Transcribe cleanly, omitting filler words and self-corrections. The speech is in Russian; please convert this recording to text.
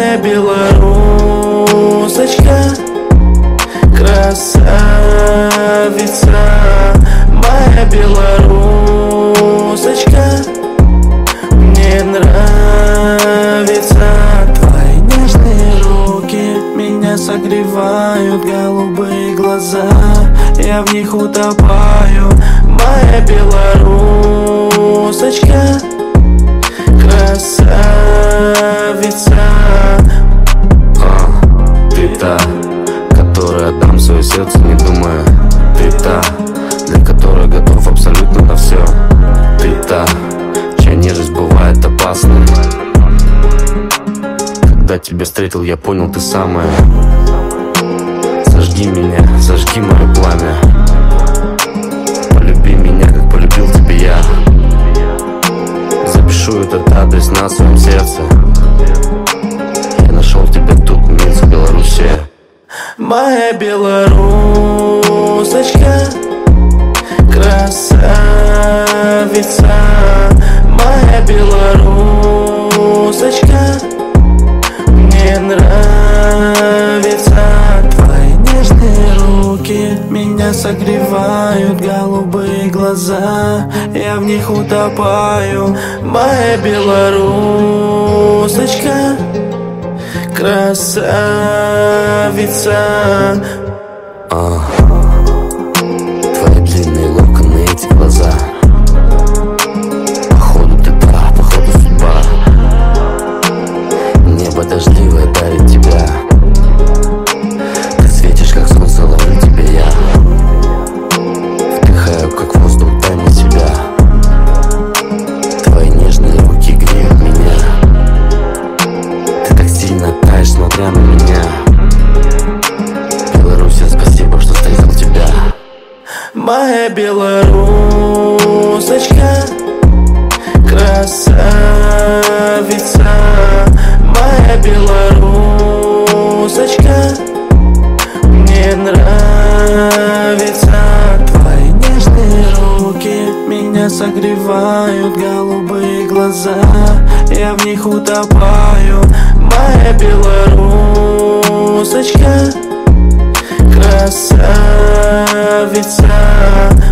моя белорусочка, красавица, моя белорусочка. Мне нравится твои нежные руки, меня согревают голубые глаза, я в них утопаю, моя белорусочка, красавица. Ты та, которой отдам свое сердце, не думая. Ты та, для которой готов абсолютно на все. Ты та, чья нежность бывает опасной. Когда тебя встретил, я понял, ты самая. Зажги меня, зажги мое пламя. Полюби меня, как полюбил тебя я. Запишу этот адрес на своем сердце. Я нашел тебя тут, Минск, Белоруссия. Моя белорусочка, красавица, моя белорусочка. Мне нравится твои нежные руки, меня согревают голубые глаза, я в них утопаю, моя белорусочка, красавица. Твои длинные локоны, эти глаза. Походу ты та, походу судьба. Небо дождливое дарит тебя. Ты светишь, как солнце, ловлю тебя я. Вдыхаю, как воздух, дай мне себя. Твои нежные руки греют меня. Ты так сильно таешь, смотря на меня. Белоруссия, спасибо, что встретил тебя. Моя белорусочка, красавица, моя белорусочка. Мне нравится твои нежные руки, меня согревают голубые глаза, я в них утопаю, моя белорусочка, красавица.